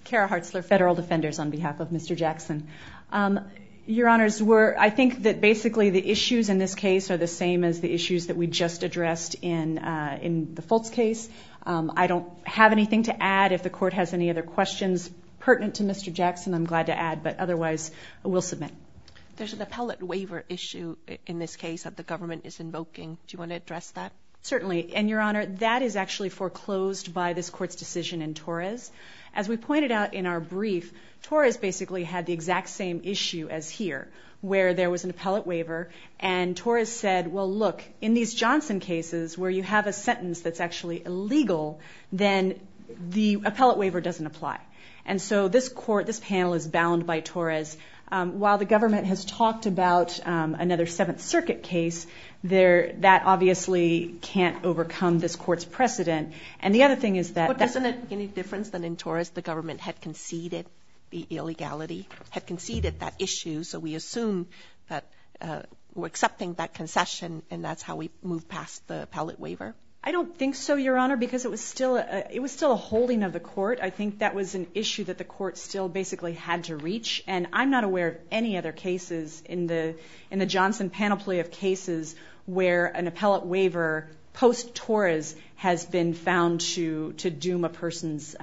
Kara Hartzler, Federal Defenders, on behalf of Mr. Jackson. Your Honors, I think that basically the issues in this case are the same as the issues that we just addressed in the Fultz case. I don't have anything to add. If the Court has any other questions pertinent to Mr. Jackson, I'm glad to add, but otherwise we'll submit. There's an appellate waiver issue in this case that the government is invoking. Do you want to address that? Certainly. And, Your Honor, that is actually foreclosed by this Court's decision in Torres. As we pointed out in our brief, Torres basically had the exact same issue as here, where there was an appellate waiver, and Torres said, well, look, in these Johnson cases where you have a sentence that's actually illegal, then the appellate waiver doesn't apply. And so this panel is bound by Torres. While the government has talked about another Seventh Circuit case, that obviously can't overcome this Court's precedent. And the other thing is that... But doesn't it make any difference that in Torres the government had conceded the illegality, had conceded that issue, so we assume that we're accepting that concession and that's how we move past the appellate waiver? I don't think so, Your Honor, because it was still a holding of the Court. I think that was an issue that the Court still basically had to reach, and I'm not aware of any other cases in the Johnson panoply of cases where an appellate waiver post-Torres has been found to doom a person's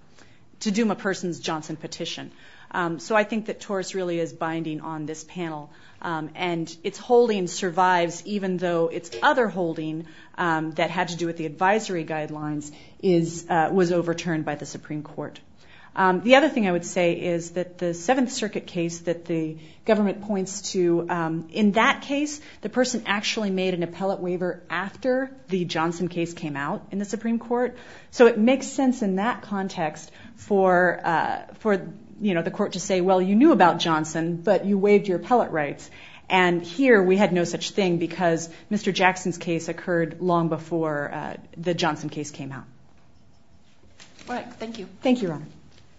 Johnson petition. So I think that Torres really is binding on this panel, and its holding survives even though its other holding that had to do with the advisory guidelines was overturned by the Supreme Court. The other thing I would say is that the Seventh Circuit case that the government points to, in that case, the person actually made an appellate waiver after the Johnson case came out in the Supreme Court. So it makes sense in that context for the Court to say, well, you knew about Johnson, but you waived your appellate rights. And here we had no such thing because Mr. Jackson's case occurred long before the Johnson case came out. All right. Thank you. Thank you, Your Honor.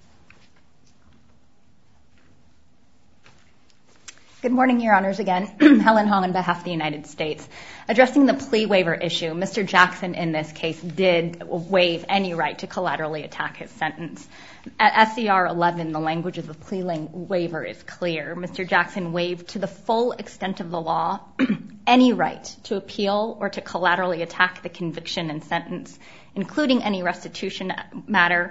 Good morning, Your Honors, again. Helen Hong on behalf of the United States. Addressing the plea waiver issue, Mr. Jackson in this case did waive any right to collaterally attack his sentence. At SCR 11, the language of the plea waiver is clear. Mr. Jackson waived to the full extent of the law any right to appeal or to collaterally attack the conviction and sentence, including any restitution matter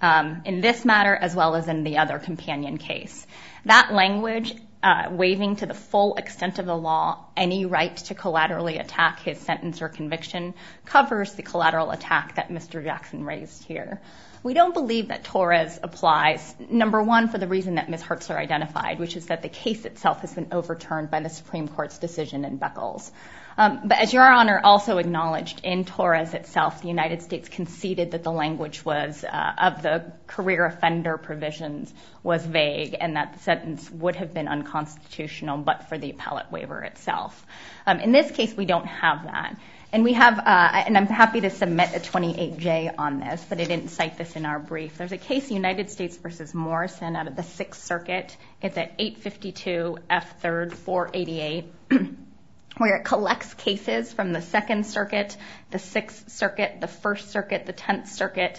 in this matter as well as in the other companion case. That language, waiving to the full extent of the law any right to collaterally attack his sentence or conviction, covers the collateral attack that Mr. Jackson raised here. We don't believe that Torres applies, number one, for the reason that Ms. Hartzler identified, which is that the case itself has been overturned by the Supreme Court's decision in Beckles. But as Your Honor also acknowledged, in Torres itself, the United States conceded that the language was of the career offender provisions was vague and that the sentence would have been unconstitutional but for the appellate waiver itself. In this case, we don't have that. And we have, and I'm happy to submit a 28J on this, but I didn't cite this in our brief. There's a case, United States v. Morrison, out of the Sixth Circuit. It's at 852 F. 3rd 488, where it collects cases from the Second Circuit, the Sixth Circuit, the First Circuit, the Tenth Circuit,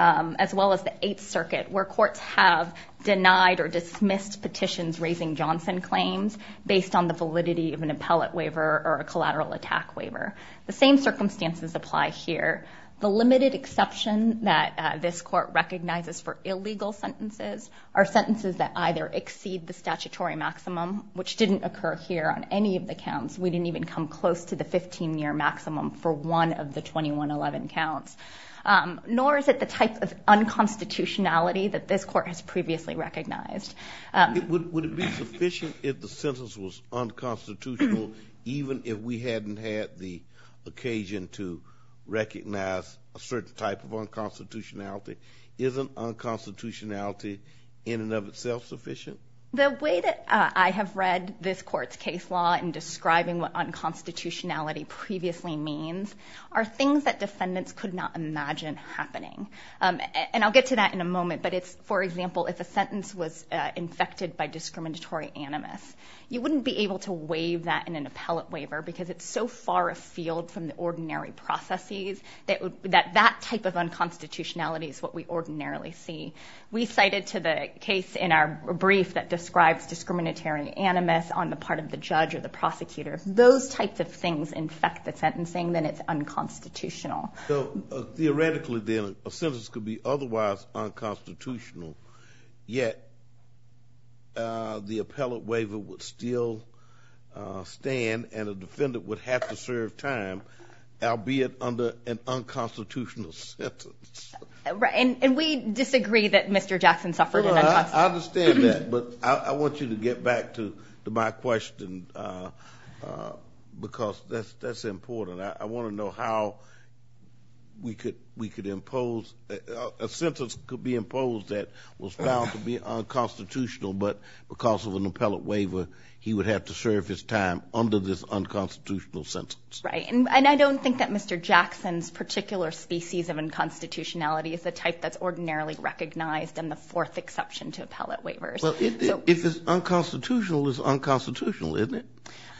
as well as the Eighth Circuit, where courts have denied or dismissed petitions raising Johnson claims based on the validity of an appellate waiver or a collateral attack waiver. The same circumstances apply here. The limited exception that this court recognizes for illegal sentences are sentences that either exceed the statutory maximum, which didn't occur here on any of the counts. We didn't even come close to the 15-year maximum for one of the 2111 counts. Nor is it the type of unconstitutionality that this court has previously recognized. Would it be sufficient if the sentence was unconstitutional, even if we hadn't had the occasion to recognize a certain type of unconstitutionality? Isn't unconstitutionality in and of itself sufficient? The way that I have read this court's case law in describing what unconstitutionality previously means are things that defendants could not imagine happening. And I'll get to that in a moment, but it's, for example, if a sentence was infected by discriminatory animus, you wouldn't be able to waive that in an appellate waiver because it's so far afield from the ordinary processes that type of unconstitutionality is what we ordinarily see. We cited to the case in our brief that describes discriminatory animus on the part of the judge or the prosecutor. If those types of things infect the sentencing, then it's unconstitutional. So theoretically, then, a sentence could be otherwise unconstitutional, yet the appellate waiver would still stand, and a defendant would have to serve time, albeit under an unconstitutional sentence. Right, and we disagree that Mr. Jackson suffered an unconstitutional. I understand that, but I want you to get back to my question because that's important. I want to know how we could impose a sentence could be imposed that was found to be unconstitutional, but because of an appellate waiver, he would have to serve his time under this unconstitutional sentence. Right, and I don't think that Mr. Jackson's particular species of unconstitutionality is the type that's ordinarily recognized in the fourth exception to appellate waivers. Well, if it's unconstitutional, it's unconstitutional, isn't it?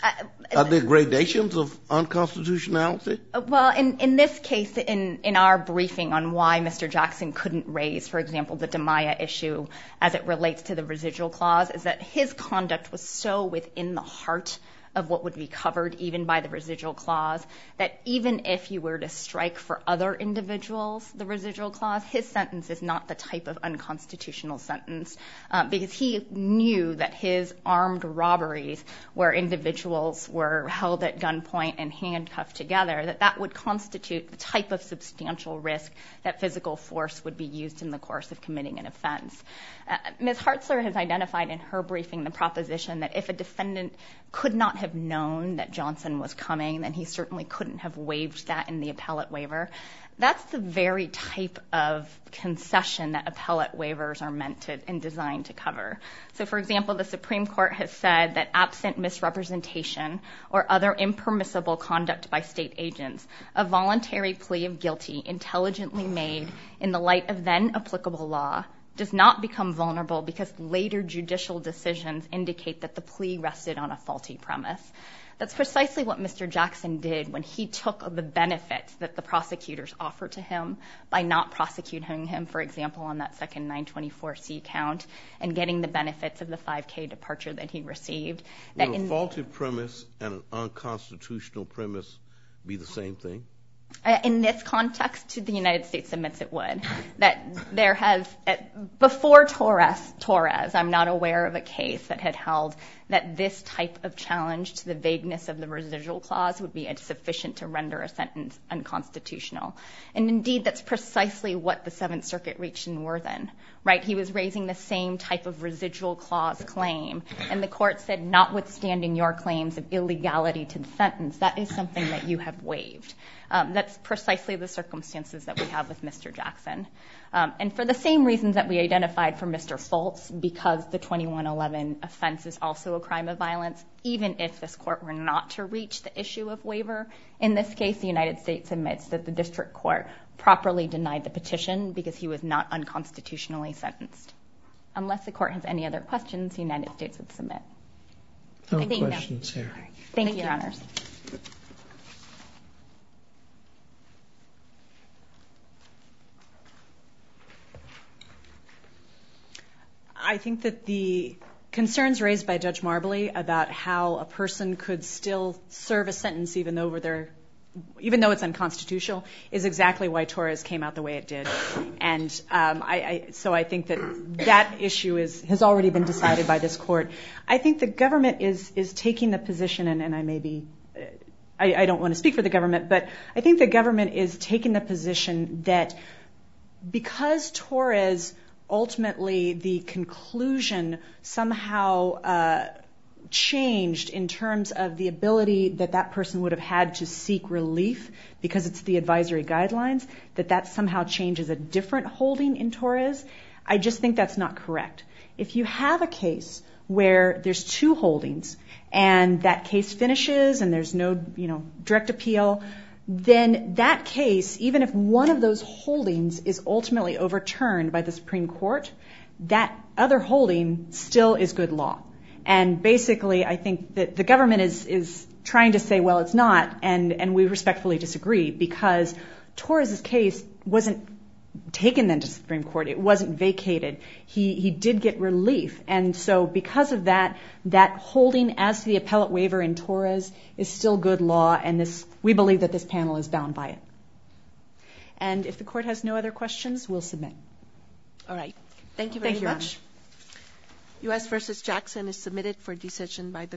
Are there gradations of unconstitutionality? Well, in this case, in our briefing on why Mr. Jackson couldn't raise, for example, the DiMaia issue as it relates to the residual clause, is that his conduct was so within the heart of what would be covered even by the residual clause, that even if you were to strike for other individuals the residual clause, his sentence is not the type of unconstitutional sentence because he knew that his armed robberies where individuals were held at gunpoint and handcuffed together, that would constitute the type of substantial risk that physical force would be used in the course of committing an offense. Ms. Hartzler has identified in her briefing the proposition that if a defendant could not have known that Johnson was coming, then he certainly couldn't have waived that in the appellate waiver. That's the very type of concession that appellate waivers are meant to and designed to cover. So, for example, the Supreme Court has said that absent misrepresentation or other impermissible conduct by state agents, a voluntary plea of guilty intelligently made in the light of then applicable law does not become vulnerable because later judicial decisions indicate that the plea rested on a faulty premise. That's precisely what Mr. Jackson did when he took the benefits that the prosecutors offered to him by not prosecuting him, for example, on that second 924C count and getting the benefits of the 5K departure that he received. Would a faulty premise and an unconstitutional premise be the same thing? In this context, the United States admits it would. That there has, before Torres, I'm not aware of a case that had held that this type of challenge to the vagueness of the residual clause would be sufficient to render a sentence unconstitutional. And indeed, that's precisely what the Seventh Circuit reached in Worthen, right? He was raising the same type of residual clause claim, and the court said, notwithstanding your claims of illegality to the sentence, that is something that you have waived. That's precisely the circumstances that we have with Mr. Jackson. And for the same reasons that we identified for Mr. Foltz, because the 2111 offense is also a crime of violence, even if this court were not to reach the issue of waiver, in this case, the United States admits that the district court properly denied the petition because he was not unconstitutionally sentenced. Unless the court has any other questions, the United States would submit. No questions here. Thank you, Your Honors. I think that the concerns raised by Judge Marbley about how a person could still serve a sentence even though it's unconstitutional is exactly why Torres came out the way it did. And so I think that issue has already been decided by this court. I think the government is taking the position, and I don't want to speak for the government, but I think the government is taking the position that because Torres ultimately the conclusion somehow changed in terms of the ability that person would have had to seek relief because it's the advisory guidelines, that somehow changes a different holding in Torres. I just think that's not correct. If you have a case where there's two holdings and that case finishes and there's no, direct appeal, then that case, even if one of those holdings is ultimately overturned by the Supreme Court, that other holding still is good law. And basically, I think that the government is trying to say, well, it's not, and we respectfully disagree, because Torres' case wasn't taken then to the Supreme Court. It wasn't vacated. He did get relief. And so because of that holding as to the appellate waiver in Torres is still good law, and we believe that this panel is bound by it. And if the court has no other questions, we'll submit. All right. Thank you very much. U.S. v. Jackson is submitted for decision by the